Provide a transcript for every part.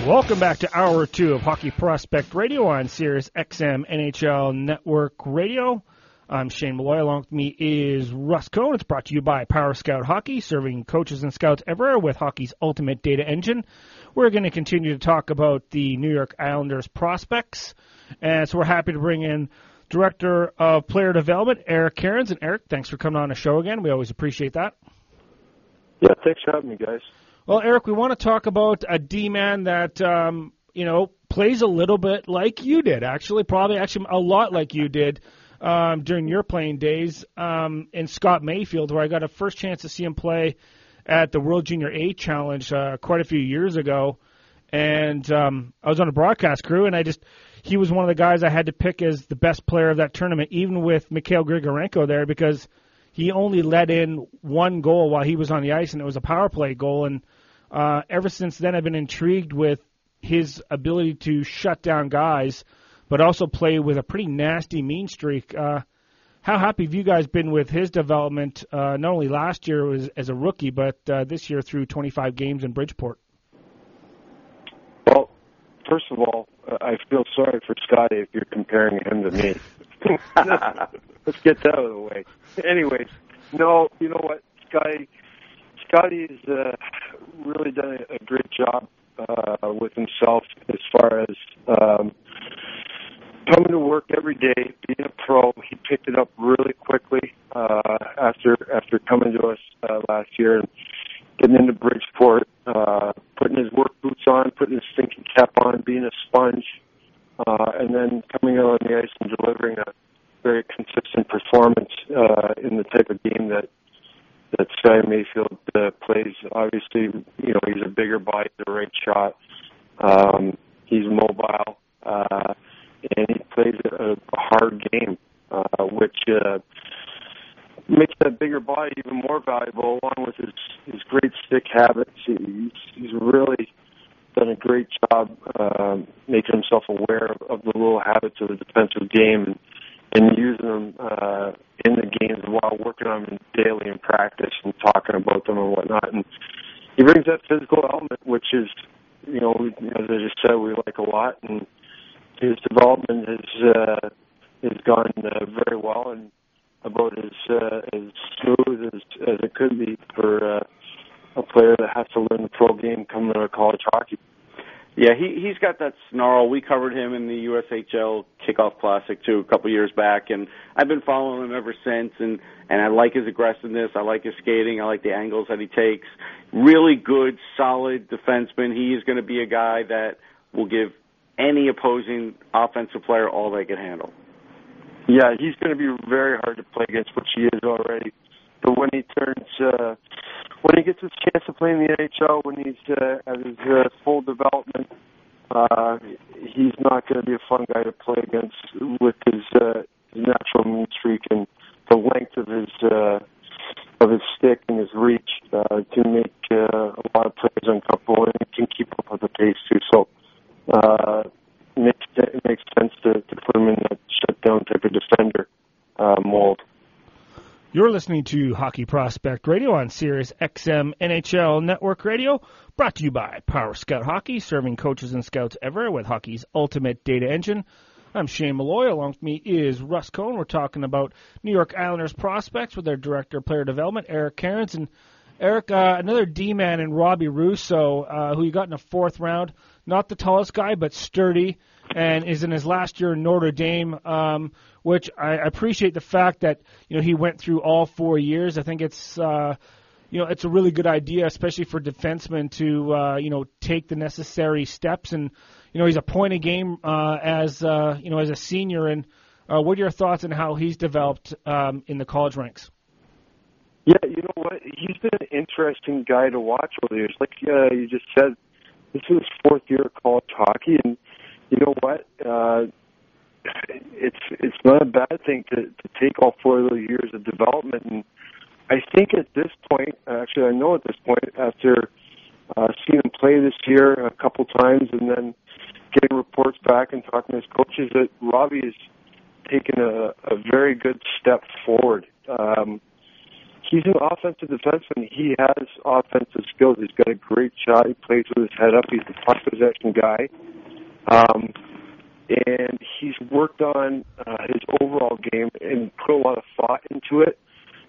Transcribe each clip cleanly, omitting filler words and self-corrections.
Welcome back to Hour 2 of Hockey Prospect Radio on Sirius XM NHL Network Radio. I'm Shane Malloy. Along with me is Russ Cohn. It's brought to you by Power Scout Hockey, serving coaches and scouts everywhere with hockey's ultimate data engine. We're going to continue to talk about the New York Islanders prospects. And so we're happy to bring in Director of Player Development, Eric Cairns. And Eric, thanks for coming on the show again. We always appreciate that. Yeah, thanks for having me, guys. Well, Eric, we want to talk about a D-man that, plays a little bit like you did, probably a lot like you did during your playing days in Scott Mayfield, where I got a first chance to see him play at the World Junior A Challenge quite a few years ago. And I was on a broadcast crew, and he was one of the guys I had to pick as the best player of that tournament, even with Mikhail Grigorenko there, because he only let in one goal while he was on the ice, and it was a power play goal. And ever since then, I've been intrigued with his ability to shut down guys, but also play with a pretty nasty mean streak. How happy have you guys been with his development, not only last year as a rookie, but this year through 25 games in Bridgeport? Well, first of all, I feel sorry for Scotty if you're comparing him to me. Let's get that out of the way. Anyways, no, you know what? Scotty's really done a great job with himself as far as coming to work every day, being a pro. He picked it up really quickly after coming to us last year and getting into Bridgeport, putting his work boots on, putting his thinking cap on, being a sponge, and then coming out on the ice and delivering a very consistent performance in the type of game that Scotty Mayfield plays. Obviously, he's a bigger body, a right shot. He's mobile, and he plays a hard game, which makes that bigger body even more valuable, along with his great stick habits. He's really done a great job making himself aware of the little habits of the defensive game and using them in the games while working on them daily in practice and talking about them and whatnot. And he brings that physical element, which is, as I just said, we like a lot. And his development has gone very well and about as smooth as it could be for a player that has to learn the pro game coming out of college hockey. Yeah, he's got that snarl. We covered him in the USHL Kickoff Classic, too, a couple years back, and I've been following him ever since, and I like his aggressiveness. I like his skating. I like the angles that he takes. Really good, solid defenseman. He is going to be a guy that will give any opposing offensive player all they can handle. Yeah, he's going to be very hard to play against, which he is already. But when he gets his chance to play in the NHL, when he's at his full development, he's not going to be a fun guy to play against with his natural mean streak and the length of his stick and his reach can make a lot of players uncomfortable, and he can keep up with the pace too. So it makes sense to put him in that shutdown type of defender mold. You're listening to Hockey Prospect Radio on Sirius XM NHL Network Radio, brought to you by Power Scout Hockey, serving coaches and scouts everywhere with hockey's ultimate data engine. I'm Shane Malloy. Along with me is Russ Cohn. We're talking about New York Islanders prospects with their Director of Player Development, Eric Cairns. And Eric, another D-man in Robbie Russo, who you got in the fourth round. Not the tallest guy, but sturdy, and is in his last year in Notre Dame, which I appreciate the fact that he went through all 4 years. I think it's it's a really good idea, especially for defensemen to take the necessary steps. And he's a point a game as a senior. And what are your thoughts on how he's developed in the college ranks? Yeah, you know what? He's been an interesting guy to watch over the years. Like you just said, this is his fourth year of college hockey, and you know what? It's not a bad thing to take all 4 of those years of development. And I think at this point, actually I know at this point, after seeing him play this year a couple times and then getting reports back and talking to his coaches, that Robbie has taken a very good step forward. he's an offensive defenseman. He has offensive skills. He's got a great shot. He plays with his head up. He's a puck possession guy. And he's worked on his overall game and put a lot of thought into it.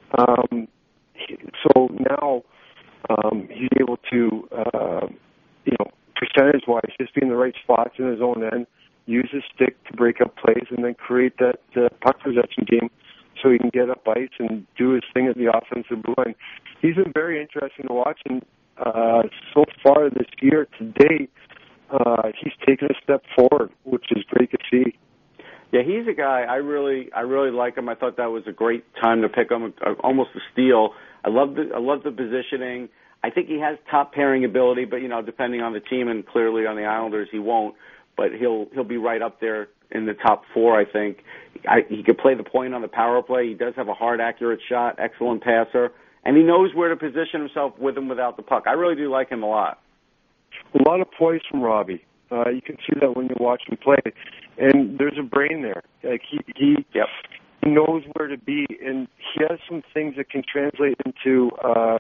So now he's able to, percentage-wise, just be in the right spots in his own end, use his stick to break up plays, and then create that puck possession game so he can get up ice and do his thing at the offensive blue line. He's been very interesting to watch, and so far this year to date, he's taken a step forward, which is great to see. Yeah, he's a guy I really like him. I thought that was a great time to pick him, almost a steal. I love the positioning. I think he has top pairing ability, but depending on the team and clearly on the Islanders, he won't. But he'll be right up there in the top four, I think. He could play the point on the power play. He does have a hard, accurate shot, excellent passer, and he knows where to position himself with and without the puck. I really do like him a lot. A lot of poise from Robbie. You can see that when you watch him play, and there's a brain there. Like he knows where to be, and he has some things that can translate into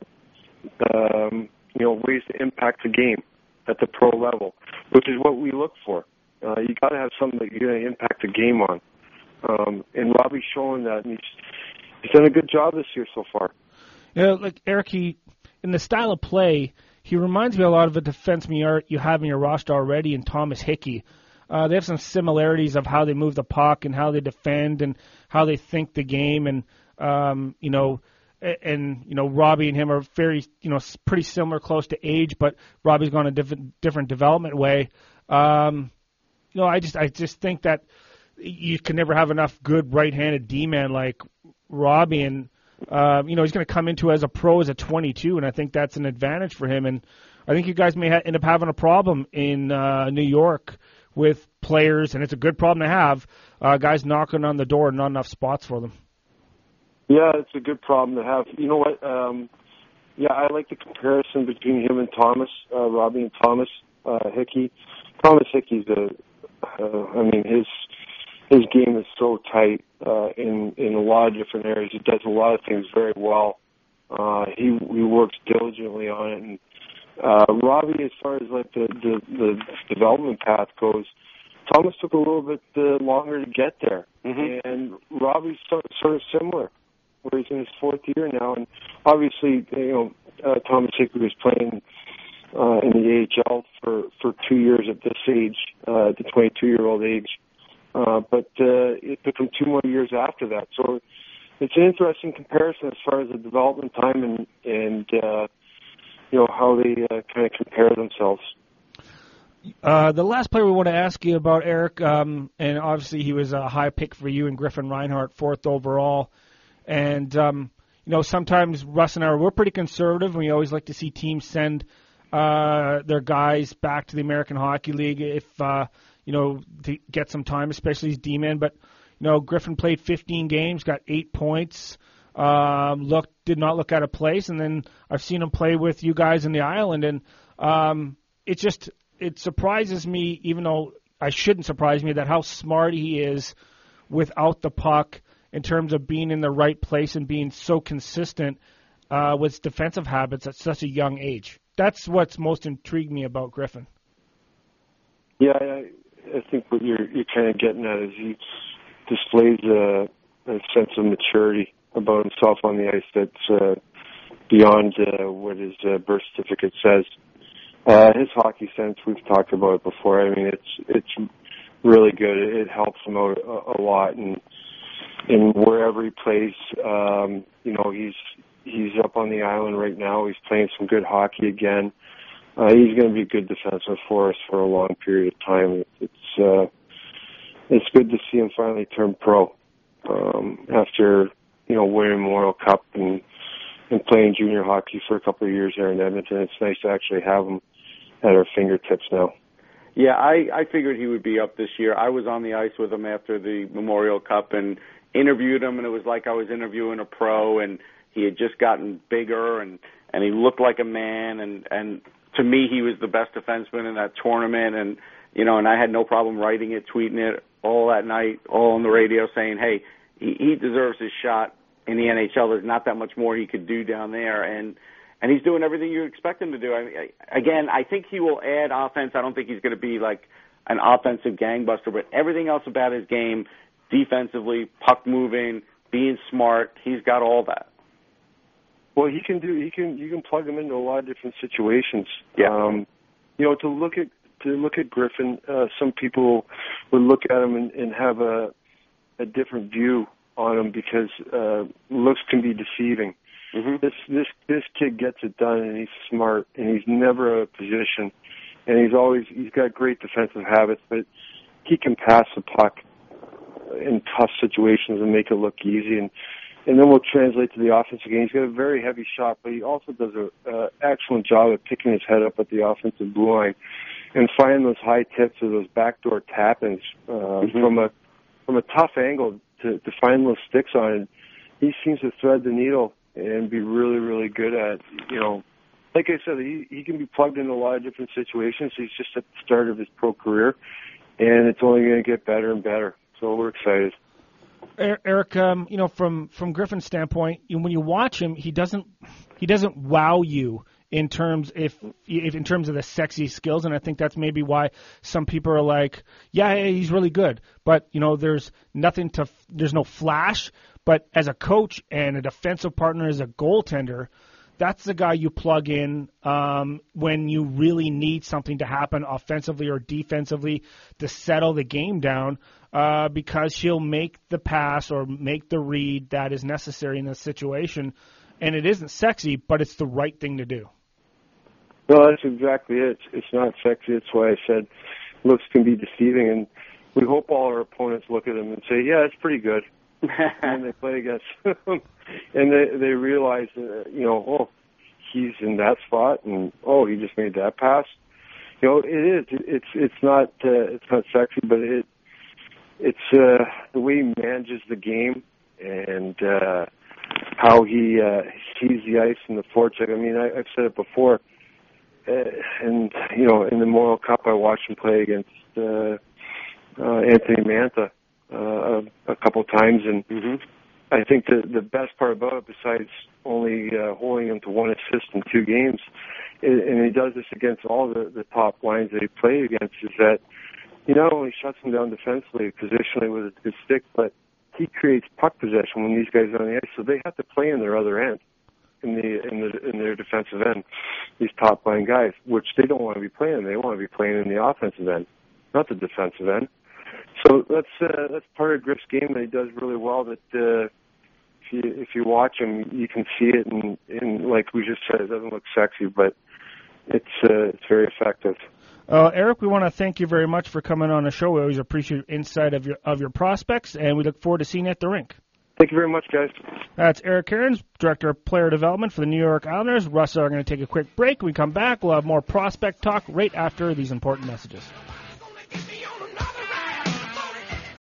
ways to impact the game at the pro level, which is what we look for. You got to have something that you're going to impact the game on, and Robbie's showing that, and he's done a good job this year so far. Like Eric, in the style of play, he reminds me a lot of a defenseman you have in your roster already in Thomas Hickey. They have some similarities of how they move the puck and how they defend and how they think the game. And, Robbie and him are very, pretty similar, close to age, but Robbie's gone a different development way. I just think that you can never have enough good right-handed D-man like Robbie, and he's going to come into as a pro as a 22, and I think that's an advantage for him. And I think you guys may end up having a problem in New York with players, and it's a good problem to have, guys knocking on the door and not enough spots for them. Yeah, it's a good problem to have. You know what? I like the comparison between him and Thomas, Robbie and Thomas Hickey. Thomas Hickey's his game is so tight in a lot of different areas. He does a lot of things very well. He works diligently on it. And Robbie, as far as like the development path goes, Thomas took a little bit longer to get there. Mm-hmm. And Robbie's sort of similar, where he's in his fourth year now. And obviously, Thomas Hickey was playing in the AHL for 2 years at this age, the 22-year-old age. But it took him 2 more years after that. So it's an interesting comparison as far as the development time and how they kind of compare themselves. The last player we want to ask you about, Eric, and obviously he was a high pick for you, and Griffin Reinhart, 4th overall. And, sometimes Russ and I, we're pretty conservative, and we always like to see teams send their guys back to the American Hockey League if to get some time, especially his D-man. But, Griffin played 15 games, got 8 points, did not look out of place. And then I've seen him play with you guys in the Island. And it surprises me, even though I shouldn't surprise me, that how smart he is without the puck in terms of being in the right place and being so consistent with defensive habits at such a young age. That's what's most intrigued me about Griffin. Yeah, I think what you're kind of getting at is he displays a sense of maturity about himself on the ice that's beyond what his birth certificate says. His hockey sense, we've talked about it before. I mean, it's really good. It helps him out a lot, and wherever he plays, he's up on the island right now. He's playing some good hockey again. He's going to be a good defenseman for us for a long period of time. It's good to see him finally turn pro after winning Memorial Cup and playing junior hockey for a couple of years there in Edmonton. It's nice to actually have him at our fingertips now. Yeah, I figured he would be up this year. I was on the ice with him after the Memorial Cup and interviewed him, and it was like I was interviewing a pro, and he had just gotten bigger, and he looked like a man, and to me, he was the best defenseman in that tournament, and I had no problem writing it, tweeting it all that night, all on the radio, saying, hey, he deserves his shot in the NHL. There's not that much more he could do down there, and he's doing everything you expect him to do. I think he will add offense. I don't think he's going to be like an offensive gangbuster, but everything else about his game, defensively, puck moving, being smart, he's got all that. Well, you can plug him into a lot of different situations. Yeah. To look at Griffin, some people would look at him and have a different view on him because looks can be deceiving. Mm-hmm. This kid gets it done, and he's smart, and he's never out of position, and he's got great defensive habits, but he can pass the puck in tough situations and make it look easy, and then we'll translate to the offensive game. He's got a very heavy shot, but he also does an excellent job of picking his head up at the offensive blue line and finding those high tips or those backdoor tap-ins from a tough angle to find those sticks on it. He seems to thread the needle and be really, really good at, like I said, he can be plugged into a lot of different situations. He's just at the start of his pro career, and it's only going to get better and better. So we're excited. Eric, from Griffin's standpoint, when you watch him, he doesn't wow you in terms in terms of the sexy skills, and I think that's maybe why some people are like, yeah, he's really good, but there's no flash. But as a coach and a defensive partner, as a goaltender, that's the guy you plug in when you really need something to happen offensively or defensively to settle the game down, because he'll make the pass or make the read that is necessary in this situation. And it isn't sexy, but it's the right thing to do. Well, that's exactly it. It's not sexy. That's why I said looks can be deceiving. And we hope all our opponents look at him and say, yeah, it's pretty good. And they play against him. And they realize, oh, he's in that spot, and oh, he just made that pass. It is. It's not sexy, but it's the way he manages the game and how he sees the ice and the forecheck. I mean, I've said it before, and in the Memorial Cup, I watched him play against Anthony Mantha a couple times, and I think the best part about it, besides only holding him to one assist in 2 games, and he does this against all the top lines that he played against, is that he not only shuts them down defensively, positionally with his stick, but he creates puck possession when these guys are on the ice, so they have to play in their other end, in their defensive end, these top line guys, which they don't want to be playing. They want to be playing in the offensive end, not the defensive end. So that's part of Griff's game that he does really well. That if you watch him, you can see it, and like we just said, it doesn't look sexy, but it's very effective. Eric, we want to thank you very much for coming on the show. We always appreciate your insight of your prospects, and we look forward to seeing you at the rink. Thank you very much, guys. That's Eric Cairns, Director of Player Development for the New York Islanders. Russ and I are going to take a quick break. When we come back, we'll have more prospect talk right after these important messages.